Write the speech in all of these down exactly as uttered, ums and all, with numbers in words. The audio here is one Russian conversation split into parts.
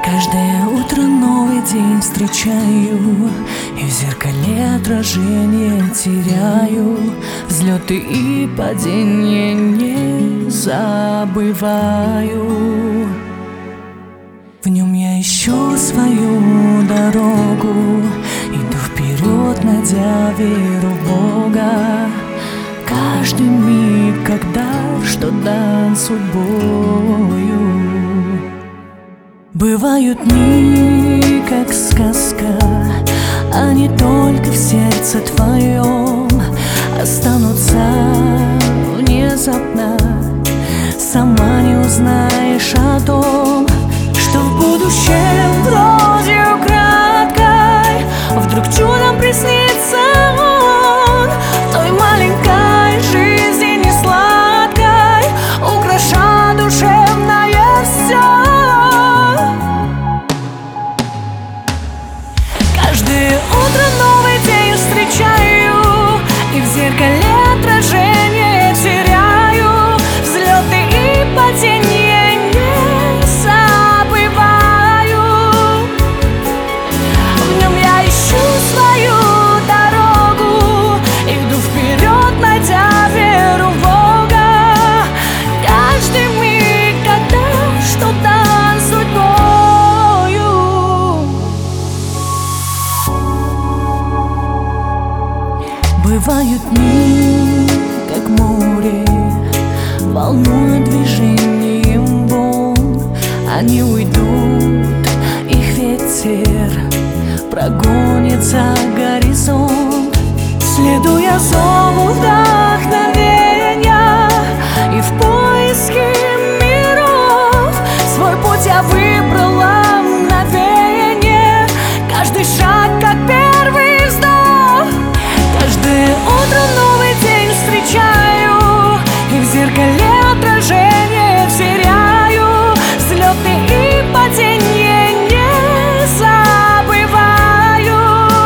Каждое утро новый день встречаю, и в зеркале отражение теряю. Взлеты и падения не забываю. В нем я ищу свою дорогу, иду вперед, найдя веру в Бога. Каждый миг, когда что дан судьбою. Бывают дни, как сказка, они только в сердце твоем останутся внезапно. Сама не узнаешь о том, что в будущем грозью краткой вдруг чудом приснится он. В той маленькой жизни несладкой украша душевное все. Каждое утро новый день встречаю, и в зеркале отражение теряю. Взлеты и падения не забываю. В нем я ищу свою дорогу, иду вперед, найдя веру в Бога. Каждый миг, когда что дан судьбою. Бывают дни, как море, волнуют движением волн. Они уйдут, их ветер прогонит за горизонт. Следуя зову вдохновения и в поиске миров, свой путь я выбрала мгновение. Каждый шаг, как первый вздох. Каждое утро новый день встречаю, и в зеркале отражение теряю. Взлеты и падения не забываю.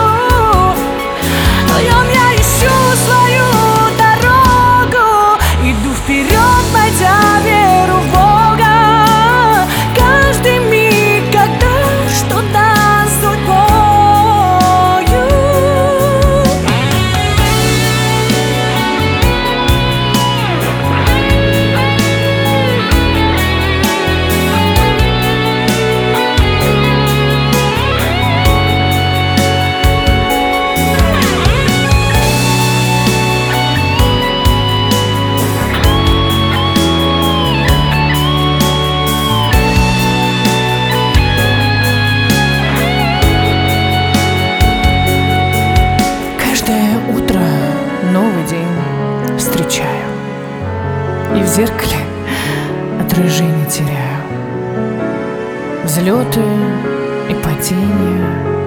В нем я ищу свою дорогу, иду вперед, найдя веру в Бога. Каждый миг, когда что дан судьбою. Новый день встречаю, и в зеркале отражение теряю. Взлеты и падения